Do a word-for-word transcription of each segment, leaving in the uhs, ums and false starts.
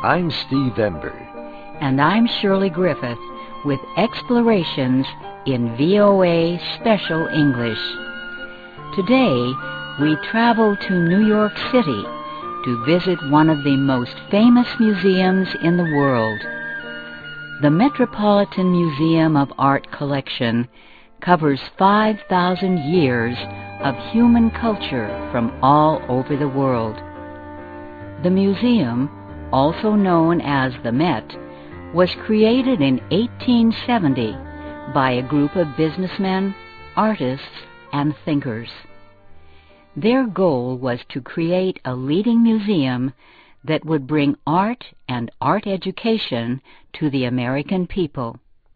I'm Steve Ember. And I'm Shirley Griffith with Explorations in V O A Special English. Today, we travel to New York City to visit one of the most famous museums in the world. The Metropolitan Museum of Art collection covers five thousand years of human culture from all over the world. The museum, also known as the Met, was created in eighteen seventy by a group of businessmen, artists, and thinkers. Their goal was to create a leading museum that would bring art and art education to the American people.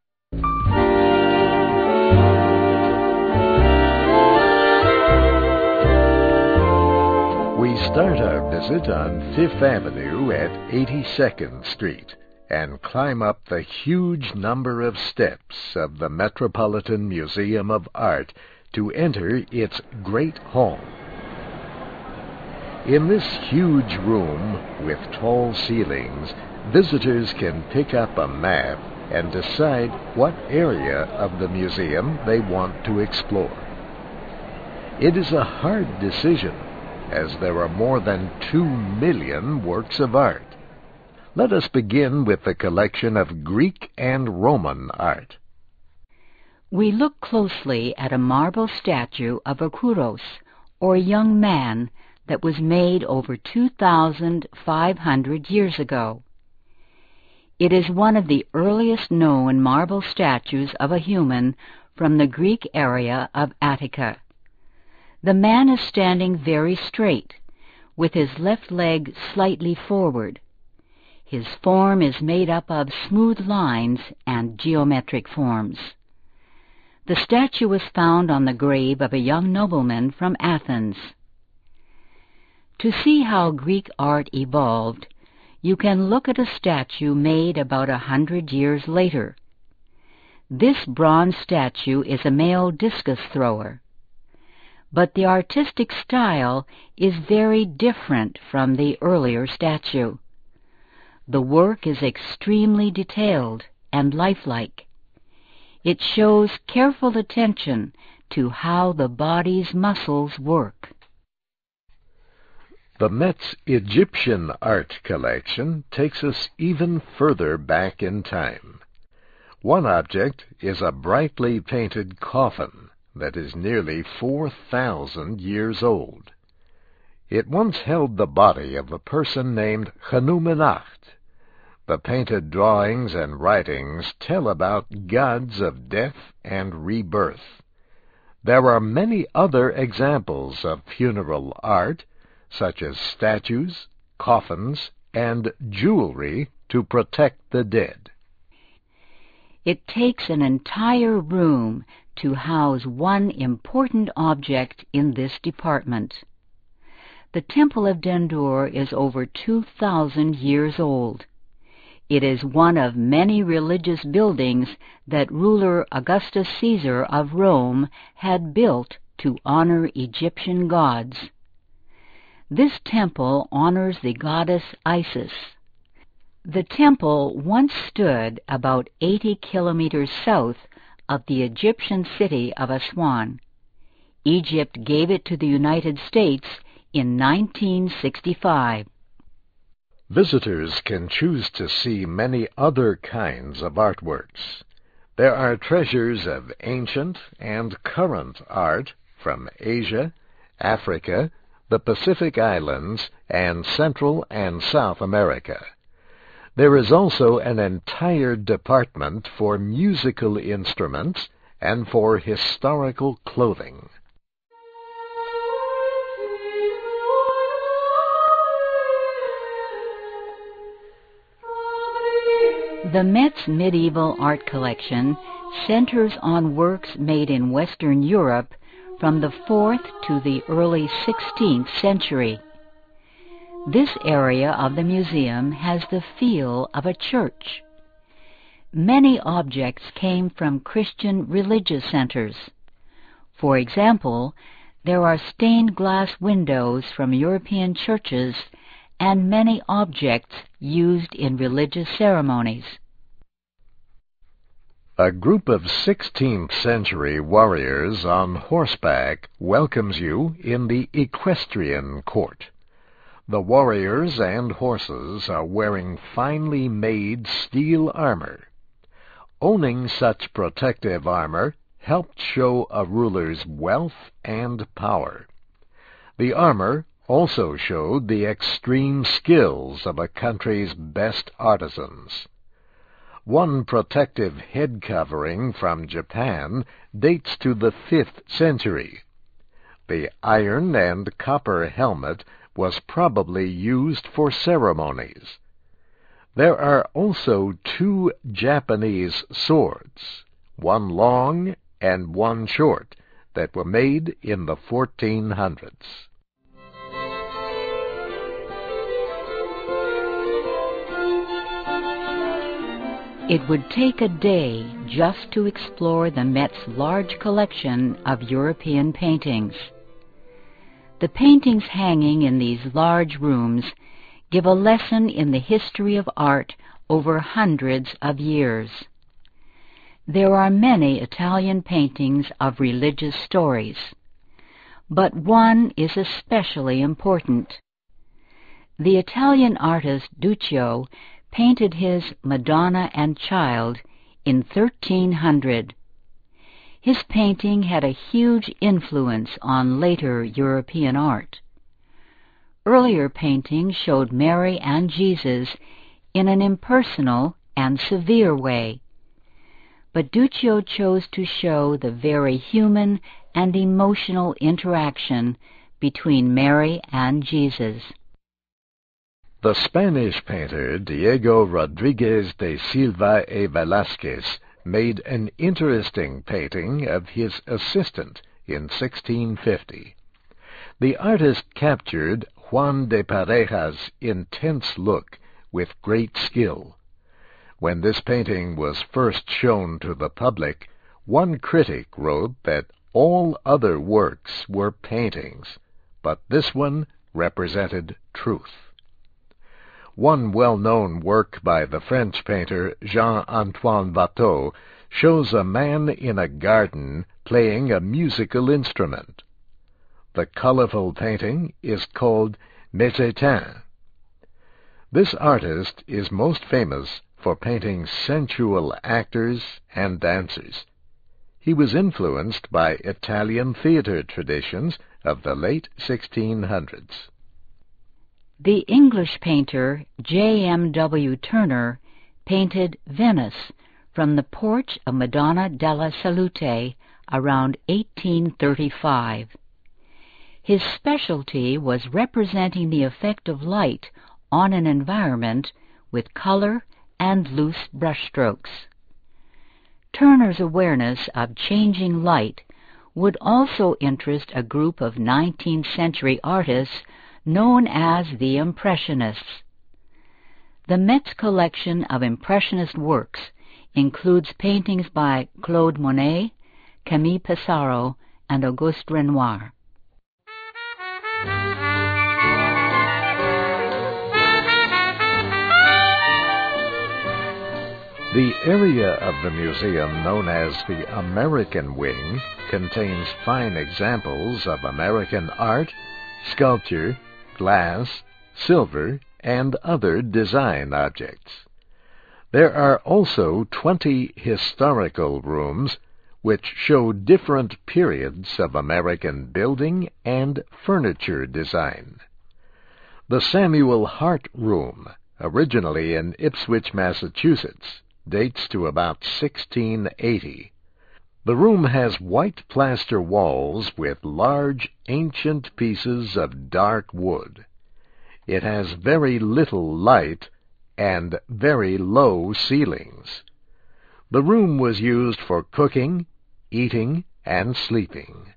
We start our visit on Fifth Avenue at eighty-second Street and climb up the huge number of steps of the Metropolitan Museum of Art to enter its Great Hall. In this huge room with tall ceilings, visitors can pick up a map and decide what area of the museum they want to explore. It is a hard decision, as there are more than two million works of art. Let us begin with the collection of Greek and Roman art. We look closely at a marble statue of a kouros, or young man, that was made over two thousand five hundred years ago. It is one of the earliest known marble statues of a human from the Greek area of Attica. The man is standing very straight, with his left leg slightly forward. His form is made up of smooth lines and geometric forms. The statue was found on the grave of a young nobleman from Athens. To see how Greek art evolved, you can look at a statue made about a hundred years later. This bronze statue is a male discus thrower, but the artistic style is very different from the earlier statue. The work is extremely detailed and lifelike. It shows careful attention to how the body's muscles work. The Met's Egyptian art collection takes us even further back in time. One object is a brightly painted coffin that is nearly four thousand years old. It once held the body of a person named Khnum-Enacht. The painted drawings and writings tell about gods of death and rebirth. There are many other examples of funeral art, such as statues, coffins, and jewelry to protect the dead. It takes an entire room to house one important object in this department. The Temple of Dendur is over two thousand years old. It is one of many religious buildings that ruler Augustus Caesar of Rome had built to honor Egyptian gods. This temple honors the goddess Isis. The temple once stood about eighty kilometers south of the Egyptian city of Aswan. Egypt gave it to the United States in nineteen sixty-five. Visitors can choose to see many other kinds of artworks. There are treasures of ancient and current art from Asia, Africa, the Pacific Islands, and Central and South America. There is also an entire department for musical instruments and for historical clothing. The Met's medieval art collection centers on works made in Western Europe from the fourth to the early sixteenth century. This area of the museum has the feel of a church. Many objects came from Christian religious centers. For example, there are stained glass windows from European churches and many objects used in religious ceremonies. A group of sixteenth century warriors on horseback welcomes you in the equestrian court. The warriors and horses are wearing finely made steel armor. Owning such protective armor helped show a ruler's wealth and power. The armor also showed the extreme skills of a country's best artisans. One protective head covering from Japan dates to the fifth century. The iron and copper helmet was probably used for ceremonies. There are also two Japanese swords, one long and one short, that were made in the fourteen hundreds. It would take a day just to explore the Met's large collection of European paintings. The paintings hanging in these large rooms give a lesson in the history of art over hundreds of years. There are many Italian paintings of religious stories, but one is especially important. The Italian artist Duccio painted his Madonna and Child in thirteen hundred. His painting had a huge influence on later European art. Earlier paintings showed Mary and Jesus in an impersonal and severe way, but Duccio chose to show the very human and emotional interaction between Mary and Jesus. The Spanish painter Diego Rodríguez de Silva y Velázquez made an interesting painting of his assistant in sixteen fifty. The artist captured Juan de Pareja's intense look with great skill. When this painting was first shown to the public, one critic wrote that all other works were paintings, but this one represented truth. One well-known work by the French painter Jean-Antoine Watteau shows a man in a garden playing a musical instrument. The colorful painting is called Mes Étains. This artist is most famous for painting sensual actors and dancers. He was influenced by Italian theater traditions of the late sixteen hundreds. The English painter J M W Turner painted Venice from the porch of Madonna della Salute around eighteen thirty-five. His specialty was representing the effect of light on an environment with color and loose brushstrokes. Turner's awareness of changing light would also interest a group of nineteenth century artists known as the Impressionists. The Met's collection of Impressionist works includes paintings by Claude Monet, Camille Pissarro, and Auguste Renoir. The area of the museum known as the American Wing contains fine examples of American art, sculpture, glass, silver, and other design objects. There are also twenty historical rooms which show different periods of American building and furniture design. The Samuel Hart Room, originally in Ipswich, Massachusetts, dates to about sixteen eighty. The room has white plaster walls with large ancient pieces of dark wood. It has very little light and very low ceilings. The room was used for cooking, eating, and sleeping.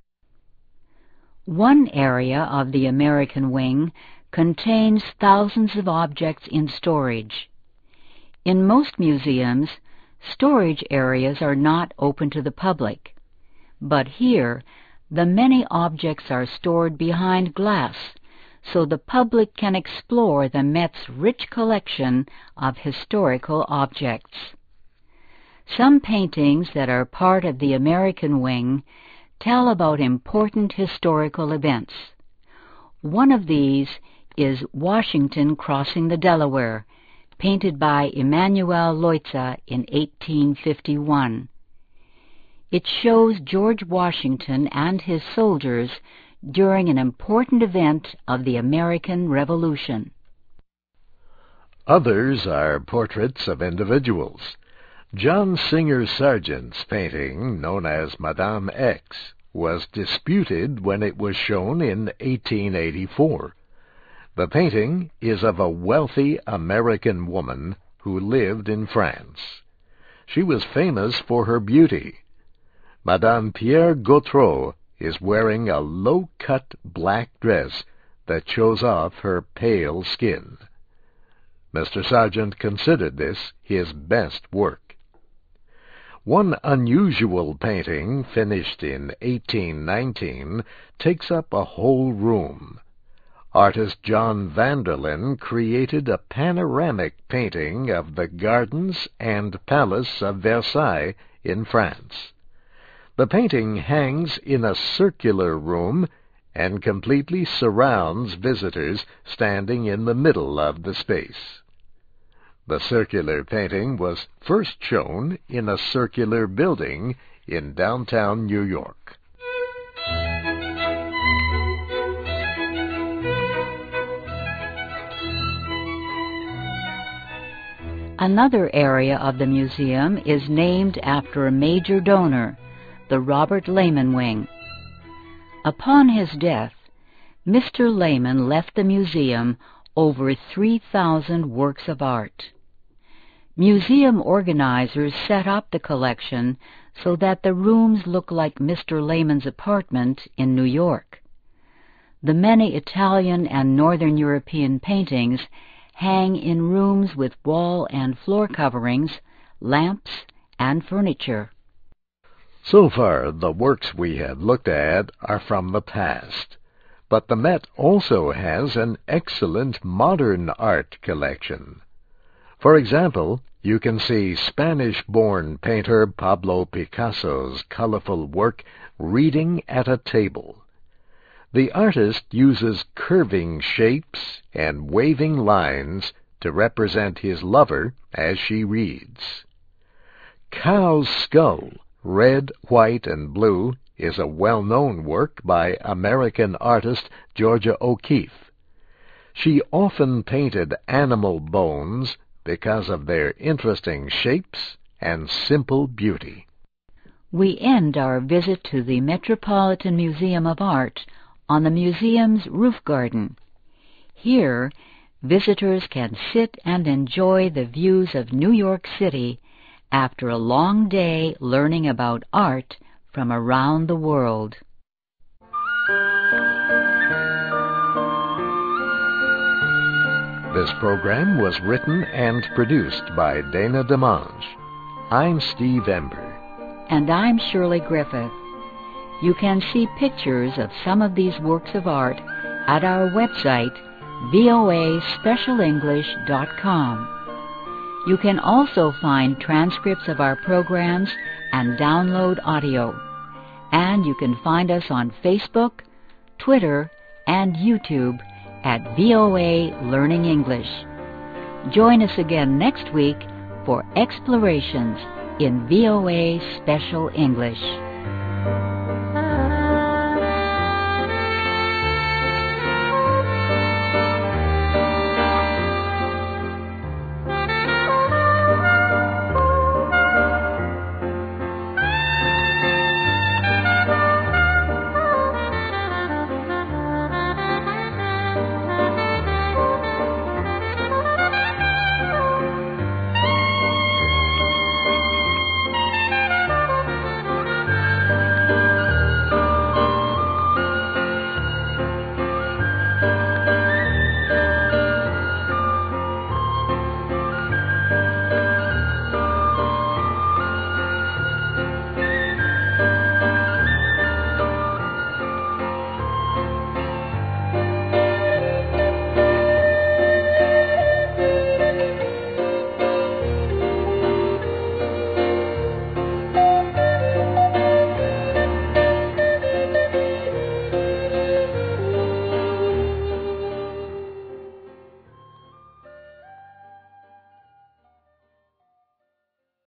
One area of the American Wing contains thousands of objects in storage. In most museums, storage areas are not open to the public, but here the many objects are stored behind glass so the public can explore the Met's rich collection of historical objects. Some paintings that are part of the American wing tell about important historical events. One of these is Washington Crossing the Delaware, painted by Emanuel Leutze in eighteen fifty-one. It shows George Washington and his soldiers during an important event of the American Revolution. Others are portraits of individuals. John Singer Sargent's painting, known as Madame X, was disputed when it was shown in eighteen eighty-four. The painting is of a wealthy American woman who lived in France. She was famous for her beauty. Madame Pierre Gautreau is wearing a low-cut black dress that shows off her pale skin. Mister Sargent considered this his best work. One unusual painting, finished in eighteen nineteen, takes up a whole room. Artist John Vanderlyn created a panoramic painting of the gardens and palace of Versailles in France. The painting hangs in a circular room and completely surrounds visitors standing in the middle of the space. The circular painting was first shown in a circular building in downtown New York. Another area of the museum is named after a major donor, the Robert Lehman Wing. Upon his death, Mister Lehman left the museum over three thousand works of art. Museum organizers set up the collection so that the rooms look like Mister Lehman's apartment in New York. The many Italian and Northern European paintings hang in rooms with wall and floor coverings, lamps, and furniture. So far, the works we have looked at are from the past, but the Met also has an excellent modern art collection. For example, you can see Spanish-born painter Pablo Picasso's colorful work, Reading at a Table. The artist uses curving shapes and waving lines to represent his lover as she reads. Cow's Skull, Red, White, and Blue, is a well-known work by American artist Georgia O'Keeffe. She often painted animal bones because of their interesting shapes and simple beauty. We end our visit to the Metropolitan Museum of Art on the museum's roof garden. Here, visitors can sit and enjoy the views of New York City after a long day learning about art from around the world. This program was written and produced by Dana DeMange. I'm Steve Ember. And I'm Shirley Griffith. You can see pictures of some of these works of art at our website, V O A Special English dot com. You can also find transcripts of our programs and download audio. And you can find us on Facebook, Twitter, and YouTube at V O A Learning English. Join us again next week for Explorations in V O A Special English.